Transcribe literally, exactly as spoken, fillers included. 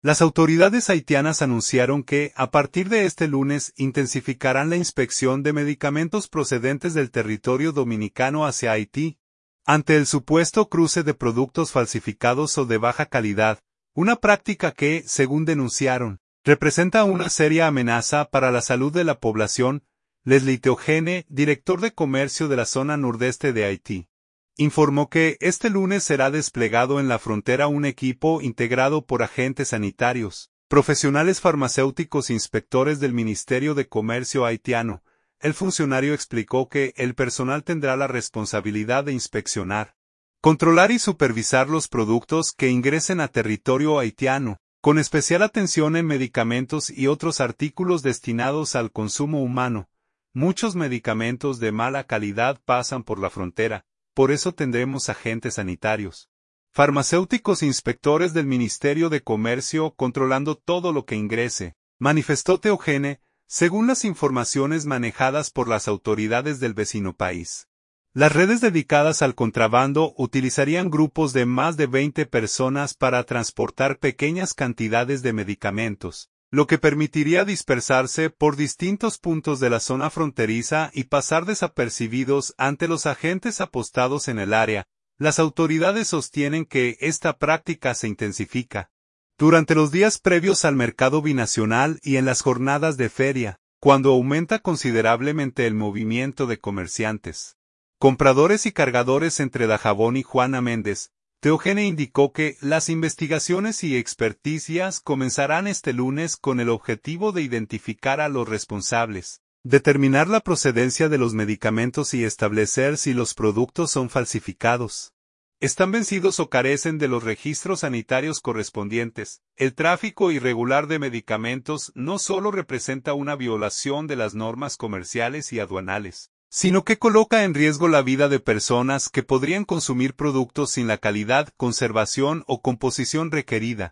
Las autoridades haitianas anunciaron que, a partir de este lunes, intensificarán la inspección de medicamentos procedentes del territorio dominicano hacia Haití, ante el supuesto cruce de productos falsificados o de baja calidad, una práctica que, según denunciaron, representa una seria amenaza para la salud de la población. Leslie Teogene, director de comercio de la zona nordeste de Haití, informó que este lunes será desplegado en la frontera un equipo integrado por agentes sanitarios, profesionales farmacéuticos e inspectores del Ministerio de Comercio haitiano. El funcionario explicó que el personal tendrá la responsabilidad de inspeccionar, controlar y supervisar los productos que ingresen a territorio haitiano, con especial atención en medicamentos y otros artículos destinados al consumo humano. Muchos medicamentos de mala calidad pasan por la frontera, por eso tendremos agentes sanitarios, farmacéuticos e inspectores del Ministerio de Comercio controlando todo lo que ingrese, manifestó Teogene, según las informaciones manejadas por las autoridades del vecino país. Las redes dedicadas al contrabando utilizarían grupos de más de veinte personas para transportar pequeñas cantidades de medicamentos, lo que permitiría dispersarse por distintos puntos de la zona fronteriza y pasar desapercibidos ante los agentes apostados en el área. Las autoridades sostienen que esta práctica se intensifica durante los días previos al mercado binacional y en las jornadas de feria, cuando aumenta considerablemente el movimiento de comerciantes, compradores y cargadores entre Dajabón y Juana Méndez. Teogene indicó que las investigaciones y experticias comenzarán este lunes con el objetivo de identificar a los responsables, determinar la procedencia de los medicamentos y establecer si los productos son falsificados, están vencidos o carecen de los registros sanitarios correspondientes. El tráfico irregular de medicamentos no solo representa una violación de las normas comerciales y aduanales, sino que coloca en riesgo la vida de personas que podrían consumir productos sin la calidad, conservación o composición requerida.